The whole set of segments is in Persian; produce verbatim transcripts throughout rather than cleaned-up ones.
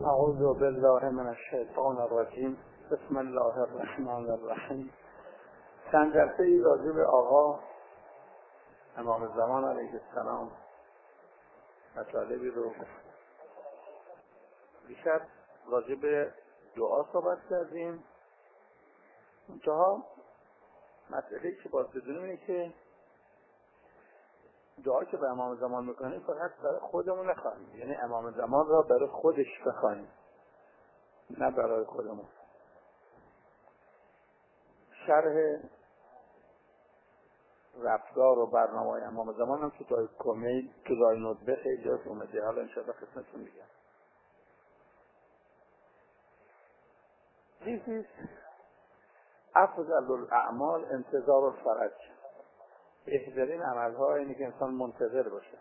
اعوذ بالله من الشیطان الرجیم. بسم الله الرحمن الرحیم. چند جلسه ای راجع به آقا امام زمان علیه السلام مطالبی رو بیشتر راجع به دعا صحبت کردیم. منتها مسئله‌ای که باید بدونیم اینه که دعا که به امام زمان میکنیم فقط برای خودمون نخواهیم، یعنی امام زمان را برای خودش بخواهیم، نه برای خودمون. شرح رفتار و برنامه امام زمان هم تو دای کمیل تو دای ندبه خیلی جاست اومده. حالا انشاءالله خدمتتون میگم. This is افضل الاعمال انتظار الفرج. بهترین عملها اینه که انسان منتظر باشه.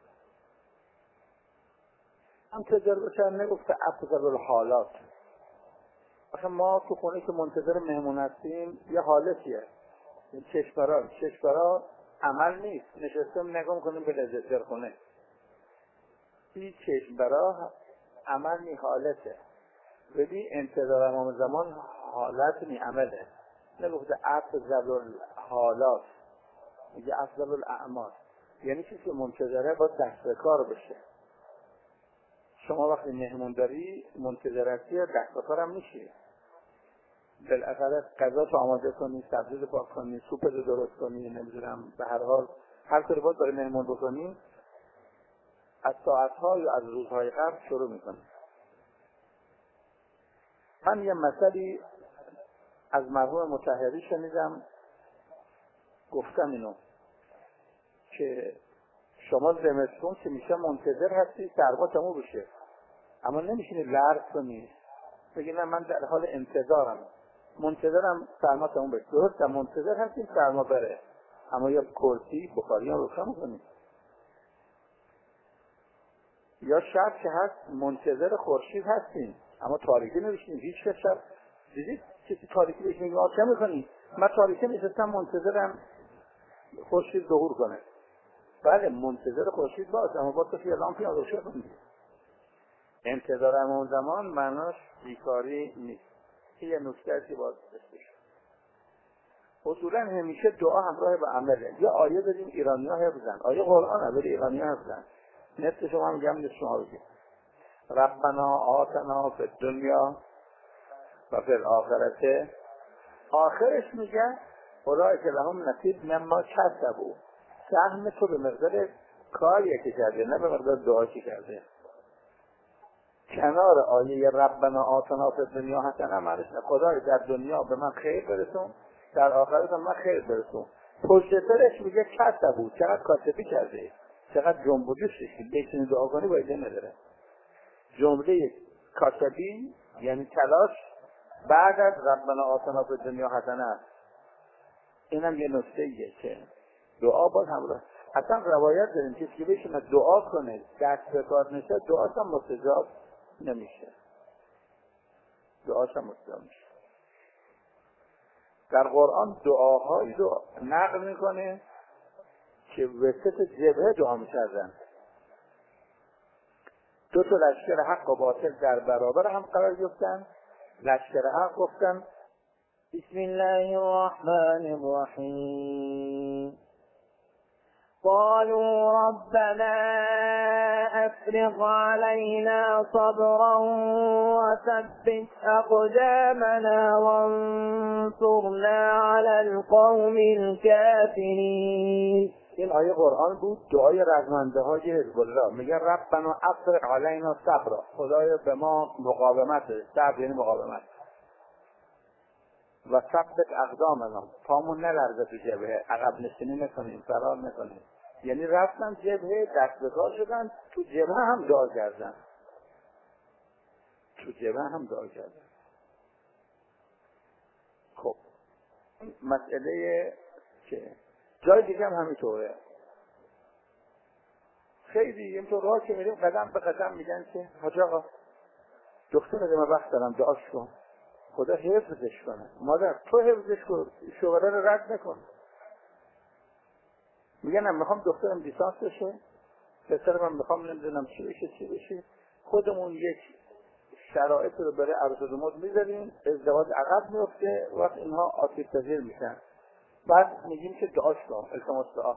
منتظر باشه نگفته افضل الحالات. آخه ما تو خونه که منتظر مهمون هستیم یه حالتیه، چشمرا چشمرا عمل نیست، نشستم نگاه میکنیم به لذت خونه. این چشمرا عمل نی، حالته. ببین انتظار امام زمان حالت نی، عمله. نگفته افضل الحالات، میگه افضل الاعمال، یعنی چیزی که منتظره باید دست به کار بشه. شما وقتی مهمون داری منتظرتی دست به کارم میشی. بالاخره غذا تو آماده کنی، سبزی رو پاک کنی، سوپ رو درست کنی، نمیدونم به هر حال هر کاری باید برای مهمون بکنی. از ساعت‌ها یا از روزهای قبل شروع میکنی. من یه مثلی از مرحوم مطهری شنیدم، گفتم اینو که شما زمستون که میشه منتظر هستی سرما تموم بشه، اما نمیشینی لرز کنی بگی نه من در حال انتظارم، منتظرم سرما تموم بشه. درسته منتظر هستی سرما بره، اما یا کرسی بخاری هم روشن میکنی، یا شب که هست منتظر خورشید هستیم اما تاریکی نمیشینی. هیچ که شب دیدید کسی تاریکی بشه میگه آقا چه میکنی؟ من تاریکی نشستم منتظرم خورشید ظهور کنه. بله منتظر خورشید باش، اما با تو که لامپی روشن کنی. انتظار امام زمان معناش بیکاری نیست. این یه نکته که باید بشه. اصولا همیشه دعا همراه به عمله. یا آیه بدیم ایرانی‌ها حفظن، آیه قرآن ولی ایرانی‌ها حفظن. نصف شما میگم نصف شما بگید. ربنا آتنا فی الدنیا و فی الاخرته. آخرش میگه اولئک لهم نصیب مما کسبوا. سهم تو به مقدار کاری که کرده، نه به مقدار دعا که کرده. کنار آیه ربنا آتنا فی الدنیا حسنه معنیش نه خدای در دنیا به من خیر برسون، در آخرت من خیر برسون. پشت سرش میگه کسبوا، چقدر کاسبی کرده، چقدر جنب و جوشش که بتونی دعا کنی باید نداره. جمله کاسبی یعنی تلاش بعد از ربنا آتنا فی الدنیا حسنه. اینم یه نکته‌ایه که دعا باید همراه. اصلا روایت داریم که کسی بشه دعا کنه دست به کار نشه دعاش هم مستجاب نمیشه. دعاش هم مستجاب میشه. در قرآن دعاهایی رو نقل میکنه که وسط جبهه دعا میکردن. دو تا لشکر حق و باطل در برابر هم قرار گرفتن. لشکر حق گفتن بسم الله الرحمن الرحیم قالوا ربنا افرغ علينا صبرا وثبت اقدامنا وانصرنا على القوم الكافرين. این آیه قرآن بود، دعای رزمنده های حزب الله. میگه ربنا افرغ علينا صبرا، خدایا به ما مقاومت بده. صبر یعنی مقاومت. و ثبت اقدامنا، پامون نلرزه تو جبهه، عقب نشینی نکنیم، فرار نکنیم. یعنی رفتن جبهه دست به کار شدن، تو جبهه هم دعا کردن. تو جبهه هم دعا کردن. خب مسئله که جای دیگه هم همینطوره. خیلی اینطور راه که میریم قدم به قدم میگن که حاج آقا دکتر ما وقت دارم دعاش کن، خدا حفظش کنه. مادر تو حفظش کن، شوهره رو رد نکن. میگن من میخوام دکترم لیسانس بشه، پسرم میخوام نمیدونم چی بشه چی بشه. خودمون یک شرایط رو برای عروس و داماد میذاریم، ازدواج عقب میفته، وقت اینها آسیب پذیر میشن. بعد میگیم که دعاش کن، التماس دعا.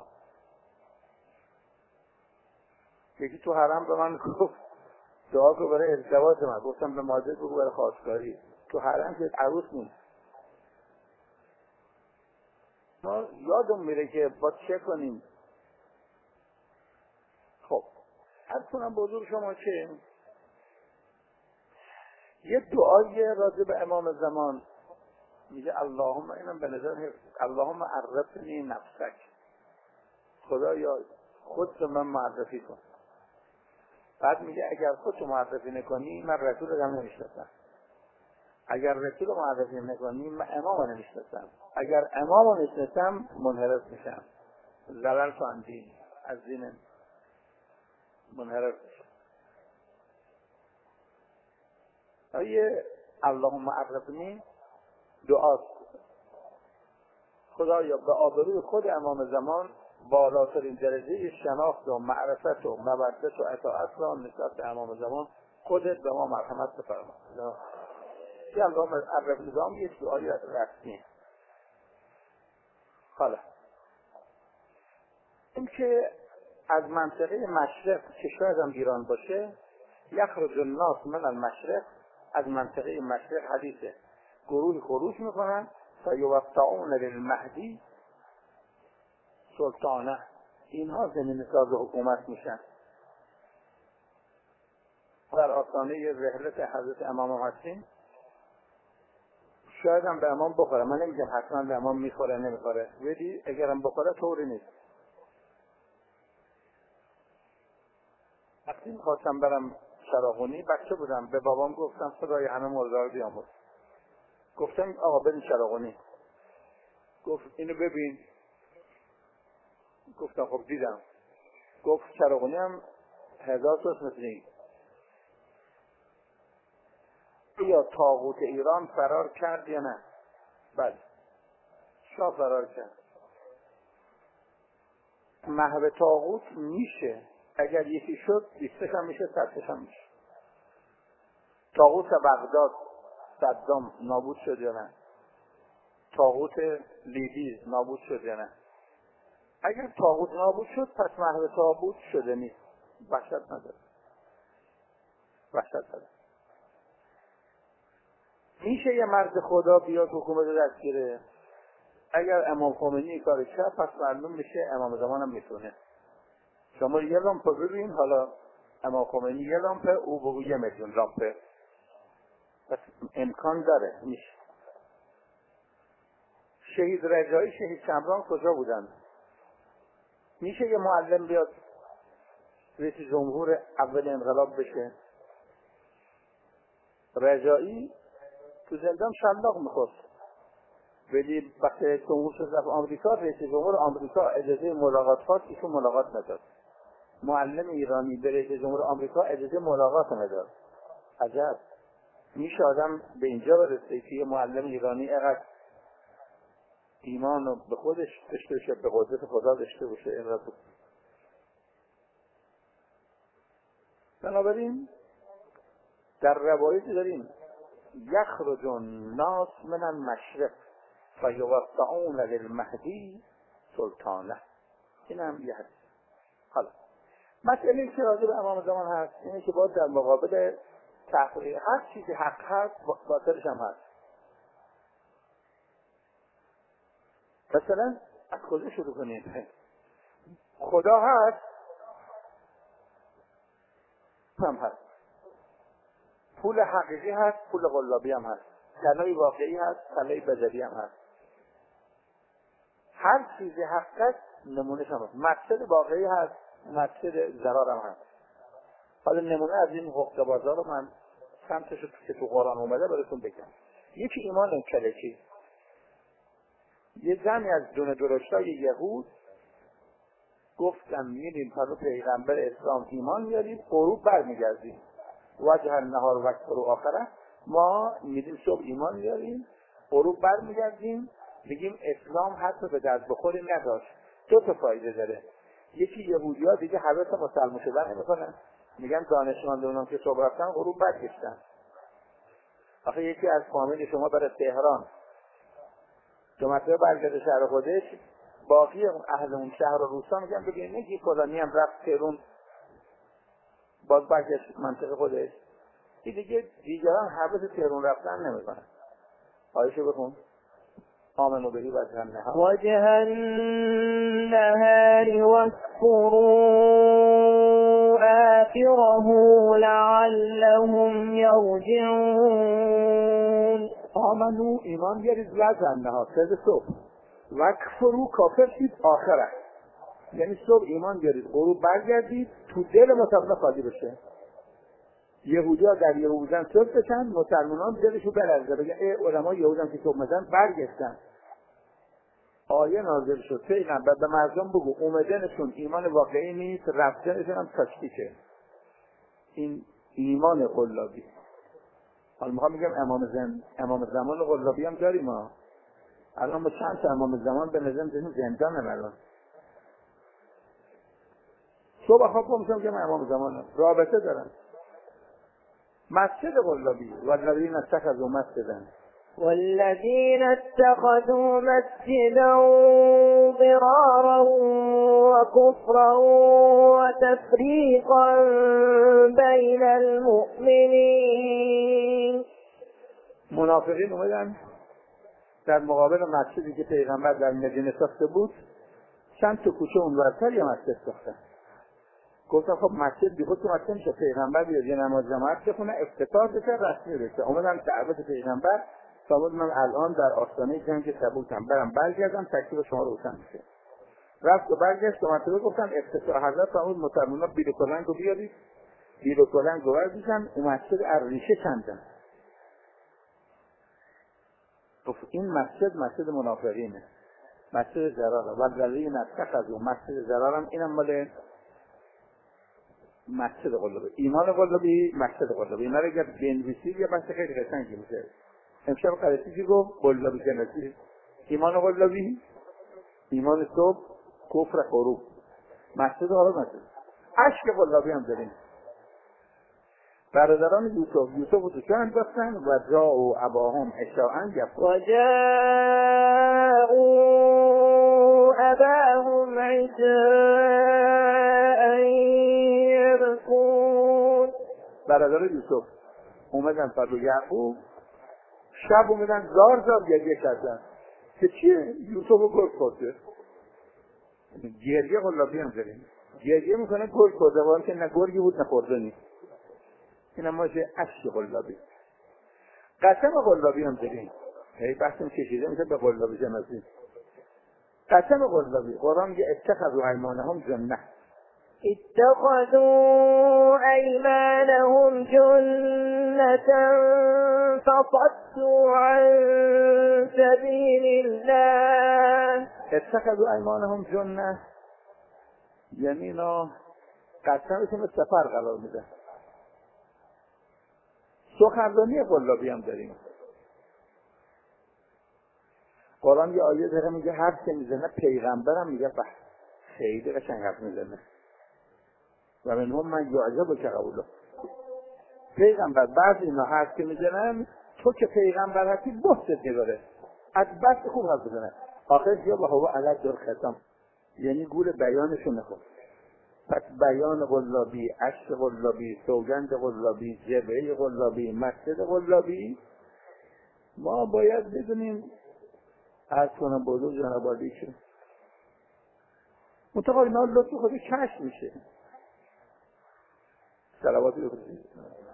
یکی تو حرم به من گفت دعا کن برای ازدواج من. گفتم به مادر بگو برای خواستگاری. تو حرم که عروس نیست. ما یادم میره که با چه کنیم. خب عرض کنم به حضور شما که یه دعای راجع به امام زمان میگه اللهم، اینم به نظر اللهم عرفنی نفسک، خدایا خود رو من معرفی کن. بعد میگه اگر خودتو معرفی نکنی من رسول رو هم نمیشناسم، اگر رسول رو معرفی نکنی من امام رو نمیشناسم، اگر امام رو نمیشناسم منحرف میشم، زلل فاندین، از دین منحرف میشم. آیه اللهم عرفنی دعاست، خدایا به آبروی خود امام زمان بالاترین درجه شناخت و معرفت و مودت و اطاعت را نسبت به امام زمان خودت به ما مرحمت بفرما. یه اللهم عرفنی دعام یک دعایی رسمی. حالا این که از منطقه مشرق که شاید هم ایران باشه، یخرج الناس من المشرق، از منطقه مشرق حدیثه، گروه خروج میکنن فیوقعون للمهدی سلطانه، اینها زمین ساز حکومت میشن. در آستانه رحلت حضرت امام هستیم، شاید هم به امام بخوره، من نمیگم حتما به امام میخوره نمیخوره، ولی اگرم بخوره طوری نیست. وقتی خواستم برم چراغونی، بچه بودم، به بابام گفتم صدای همه مردار بیاموز، گفتم آقا بریم چراغونی. گفت اینو ببین. گفتم خب دیدم. گفت چراغونی هم هزار سوست مثل این. یا طاغوت ایران فرار کرد یا نه؟ بله، شاه فرار کرد. محو طاغوت میشه، اگر یکی شد بیستش هم میشه، صدش هم میشه. طاغوت بغداد صدام نابود شد یا نه؟ طاغوت لیبی نابود شد یا نه؟ اگر طاغوت نابود شد پس محو طاغوت شده نیست. وحشت نداره، وحشت نداره. میشه یه مرد خدا بیاد حکومت دست گیره؟ اگر امام خمینی کار کرد پس معلوم میشه امام زمان هم میتونه. شما یه لامپ ببین، حالا امام خمینی یه لامپ، او بگو یه میلیون لامپ، پس امکان داره میشه. شهید رجایی، شهید شمران کجا بودن؟ میشه یه معلم بیاد رئیس جمهور اول انقلاب بشه؟ رجایی تو زندان شلاق میخواست، ولی وقتی جمهور شد رفت آمریکا، رئیس جمهور آمریکا اجازه ملاقات خواست، ایشون ملاقات نداد. معلم ایرانی به رئیس جمهور آمریکا اجازه ملاقات نداد. عجب. میشه آدم به اینجا برسه که یه معلم ایرانی اینقدر ایمان رو به خودش داشته باشه، به قدرت خدا داشته باشه. اینقدر بنابراین در روایت داریم یخرج الناس من المشرق فیوقعون للمهدی سلطانه. این هم یه حدیث. حالا مسئله که راجع به امام زمان هست اینه که باید در مقابل تحقیق هر چیزی حق هست باطلش هم هست. مثلا از کجا شروع کنیم؟ خدا هست هم هست، پول حقیقی هست، پول قلابی هم هست، طلای واقعی هست، طلای بدلی هم هست. هر چیزی حق هست نمونهش هم هست. مسجد واقعی هست، مسجد ضرار هم هست. حالا نمونه از این حقوق بازار رو من سمتش که تو قرآن اومده براتون بگم. یکی ایمان کلکی. یه زنی از دونه درشتای یهود گفتن میریم پلو پیغمبر اسلام ایمان میاریم، غروب برمیگردیم، وجه النهار و وقت رو آخره، ما میریم صبح ایمان میاریم، غروب برمیگردیم، میگیم اسلام حتی به دست بخوری نداشت. دو تا فایده داره. یکی یهودی‌ها دیگه حوث مسلمان شدن نمیکنن، میگن دانشمندان که صبح رفتن غروب برگشتن. آخه یکی از فامیل شما بره تهران دو مرتبه برگرده شهر خودش، باقی اهل اون شهر و روستا میگن بگه نگی فلانی هم رفت تهران باز برگشت منطقه خودش. این دیگه دیگران حبس تهران رفتن نمیکنن. آیشو بخون. آمنو بهی وجه النهار وجه النهار واذكروا آخره لعلهم یرجعون. آمنو ایمان بیارید وجه النهار سه صبح و کفرو کافر شید آخره، یعنی صبح ایمان بیارید غروب برگردید تو دل مسلمان خالی بشه. یهودی ها در یهودن صبح بشن، مسلمانان دلشو برزه بگه ای علما یهودن که صبح مزن برگشتن. آیه نازل شد پیغمبر به مردم بگو اومدنشون ایمان واقعی نیست، رفتنشون هم تشکیکه. این ایمان قلابی. حالا میخوام میگم امام زن امام زمان قلابی هم داریم ها. الان ما چند تا امام زمان به نظام داریم زندانه الان. صبح خواب با میشم میگم امام زمان رابطه دارن. مسجد قلابی والذین اتخذوا مسجدا والذين اتخذوا مسجدا ضرارا وكفرا وتفريقا بين المؤمنين. منافقین اومدن در مقابل مسجدی که پیغمبر در مدینه ساخته بود، چند تا کوچه اونورتر یه مسجد ساختن. گفتن خب مسجد بی خود تو مسجد میشه، پیغمبر بیاد یه نماز جماعت بخونه افتتاح بشه رسمی بشه. اومدن دعوت پیغمبر فرمود من الان در آستانه جنگ تبوکم، برم برگردم تکلیف شما روشن میشه. رفت و برگشت دو مرتبه گفتن افتتاح حضرت فرمود مسلمان‌ها بیل و کلنگ رو بیارید، بیل و کلنگ رو برداشتن اون مسجد ریشه کندن. گفت این مسجد مسجد منافقینه، مسجد ضراره. والذین اتخذوا مسجد ضرارا، اینم مال مسجد قلابی. ایمان قلابی مسجد قلابی. اینا رو اگر بنویسید یه بحث خیلی قشنگی میشه. امشب قرصی چی گفت؟ قلابی جنسی. ایمان قلابی، ایمان صبح، کفر غروب. مسجد حالا مسجد عشق قلابی هم داریم. برادران یوسف یوسف رو تو چه انداختن و جا و اباهم اشاعن گفتن و جاءوا اباهم عشاء یبکون. برادر یوسف اومدن فرد و یعقوب شب اومدن زار زار گریه کردن که چیه؟ یوسف رو گرد خورده. گریه قلابی هم داریم. گریه میکنه گرد خورده ولی که نه گرگی بود نه خورده نیست. این هم باشه عشق قلابی. قسم قلابی هم داریم. هی بحثم کشیده میشه به قلابی جنازی. قسم قلابی قرآن میگه اتخذوا ایمانهم جنة، اتخذوا ایمانهم جنة فصدوا عن سبیل الله. اتخذوا ایمانهم جنة یعنی اینا قسمشون سفر قرار میده. سخنرانی قلابی هم داریم. قرآن یه آیه داره میگه حرف که میزنه پیغمبرم میگه به خیلی قشنگ حرف میزنه و منهم من یعجب که قوله. پیغمبر بعضی اینا حرف که میزنن تو که پیغمبر هستی بحثت نداره، از بحث خوب حرف بزنه. آخر یا به هوا علت در ختم، یعنی گول بیانشون نخور. پس بیان قلابی، عشق قلابی، سوگند قلابی، جبهه قلابی، مسجد قلابی، ما باید بدونیم از کنم بزرگ جنابالی که منطقه اینا لطف خودی کشف میشه. صلواتی بکنید.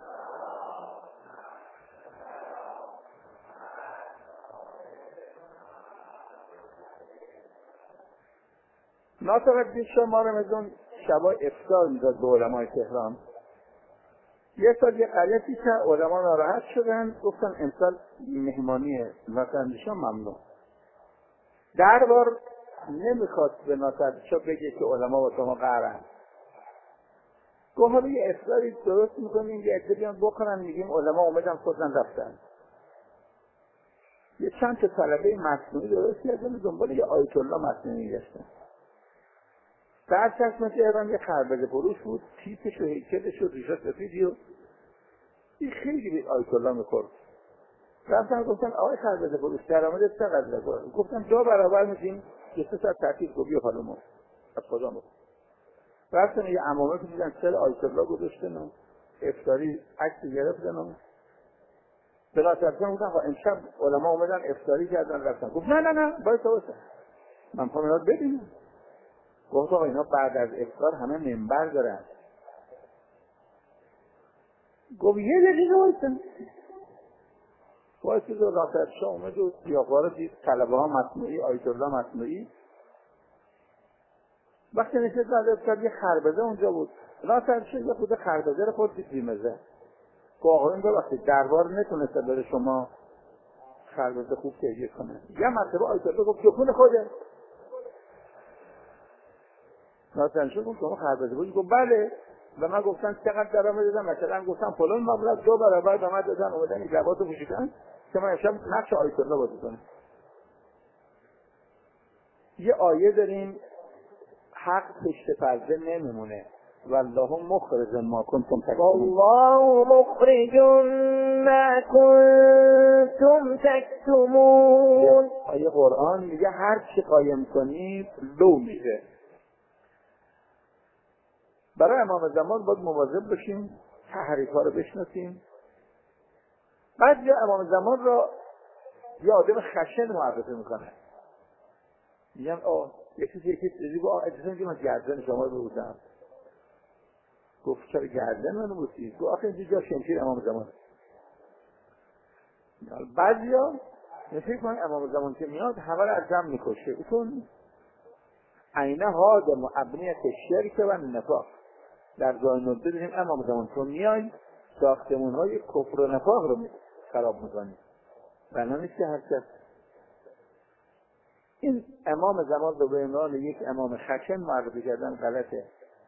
ناصر الدین شاه ما رمضان شبای افطار میداد به علمای تهران. یه سال یه غلطی که علما ناراحت شدن گفتن امسال مهمانی ناصر الدین شاه ممنوع. در بار نمیخواست به ناصر الدین شاه بگه که علما با شما قهرن. گفت حالا یه افطاری درست میکنیم یه عده بیان بخورن، میگیم علما اومدن خودن رفتن. یه چند تا طلبه مصنوعی درست کردن دنبال یه آیت الله مصنوعی گشتن. در چشم تهران یه خربزه فروش بود، تیپش و هیکلش و ریشه سفیدی و این خیلی به آیت الله میخورد. رفتن گفتن آقای خربزه فروش درآمدت چقدره؟ گفتم دو برابر میشیم که سه ساعت تعطیل کو بیا حالا ما از کجا ما رفتن یه عمامه که دیدن سر آیت الله گذاشتن و افطاری عکس گرفتن و بلا ترسان بودن خب امشب علما اومدن افطاری کردن رفتن گفت نه نه نه باید تو بسن من میخوام اینا رو ببینم. گفت آقا اینا بعد از افطار همه منبر دارن. گفت یه دقیقه بایستن واسه دو داخل شاه اومد و سیاقوار دید طلبه ها مصنوعی آیت الله مصنوعی. وقتی نشست بعد افطار یه خربزه اونجا بود راسل شد یه خود خربزه رو خود دید بیمزه که آقایون ببخشید دربار نتونسته بره شما خربزه خوب تهیه کنه. یه مرتبه آیت الله گفت جفون خوده راسل شد گفت شما خربزه بودی؟ گفت بله و من گفتن چقدر درآمد دادم مثلا گفتم فلان مبلغ دو برابر به من دادن اومدن این لباسو پوشیدن که من امشب نقش آیت الله بازی کنم. یه آیه داریم حق پشت پرده نمیمونه والله مخرج ما کنتم تکتمون والله مخرج ما کنتم تکتمون. آیه قرآن میگه هر چی قایم کنید لو میشه. برای امام زمان باید مواظب بشیم تحریف ها رو بشناسیم. بعد یا امام زمان را یه آدم خشن معرفی میکنه میگن آه یه چیزی یکی چیزی گفت آه اجازه میگه من گردن شما رو بودم. گفت چرا گردن منو بودی؟ گفت آخه اینجا جا شمشیر امام زمان. بعضی ها نفکر کنن امام زمان که میاد همه رو از زم میکشه. اون عینه هادم و ابنیت شرک و نفاق در جای نده داریم امام زمان تو میای ساختمون های کفر و نفاق رو خراب میکنی. بنا نیست که هر کس این امام زمان رو به عنوان یک امام خشن معرفی کردن غلطه.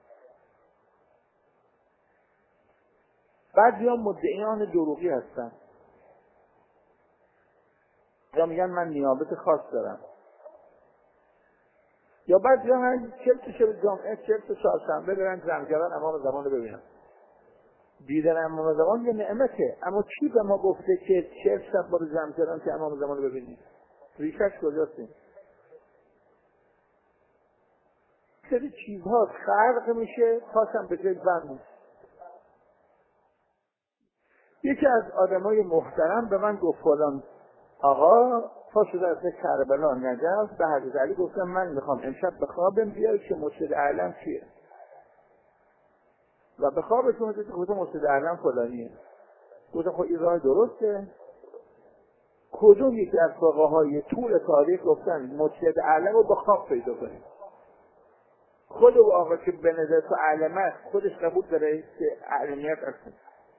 بعضی ها مدعیان دروغی هستن یا میگن من نیابت خاص دارم یا بعضی ها هم چلت شب جامعه چلت چهارشنبه برن زمگران امام زمان رو ببینن. دیدن امام زمان یه نعمته اما کی به ما گفته که چلت شب برو زمگران که امام زمان رو ببینید؟ ریشش کجاست؟ سری چیزها خرق میشه پاسم به جای بند. یکی از آدمای محترم به من گفت فلان آقا پا شده از کربلا نجف به حضرت علی گفتم من میخوام امشب به خوابم بیای که مرشد اعلم کیه و به خوابتون میگه که خود مرشد اعلم فلانیه. گفتم خب این راه درسته؟ کدوم یکی از فقهای طول تاریخ گفتن مرشد اعلم رو به خواب پیدا کنیم؟ خود او آقا که به نظر تو اعلمه خودش قبول داره که اعلمیت هست.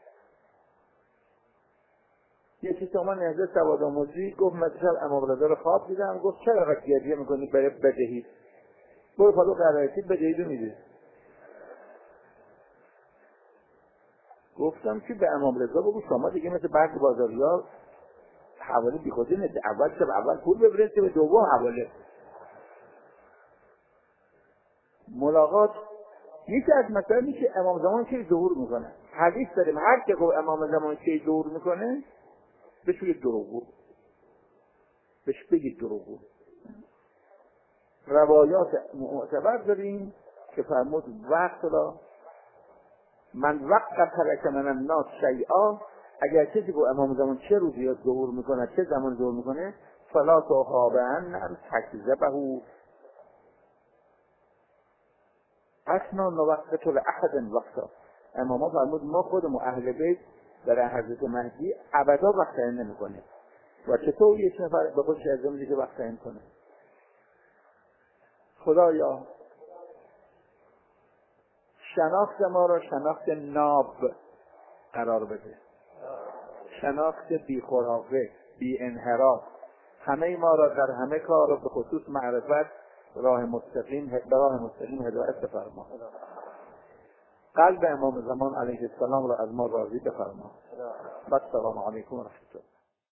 یکی که من نهزه سواد آموزی گفت من شب امام رضا رو خواب دیدم. گفت چرا وقت گریه میکنی برای بدهی؟ برو پالو قرارتی بدهی رو میده. گفتم که به امام رضا بگو شما دیگه مثل بعضی بازاریا حواله بی خودی نده اول شب اول پول ببرید که به دوم حواله ملاقات. یکی از مسائل میشه امام زمان که ظهور میکنه. حدیث داریم هر که گفت امام زمان که ظهور میکنه بهش بگید دروغگو، بهش بگید دروغگو. روایات معتبر داریم که فرمود وقت را من وقت ترک من الناس شیئا اگر کسی گفت امام زمان چه روزی ظهور میکنه چه زمان ظهور میکنه فلا تخابن تکذبه اصلا نوقت لأحد وقتا. امام فرمود ما خودمو اهل بیت برای حضرت مهدی ابدا وقت تعیین نمی‌کنیم و چطور یک نفر به خودش اجازه میده که وقت تعیین کنه؟ خدایا شناخت ما را شناخت ناب قرار بده، شناخت بی خرافه بی انحراف، همه ما را در همه کار به خصوص معرفت راه مستقیم راه مستقیم هدایت بفرما. قلب امام زمان علیه السلام را از ما راضی بفرما. السلام علیکم و رحمت الله.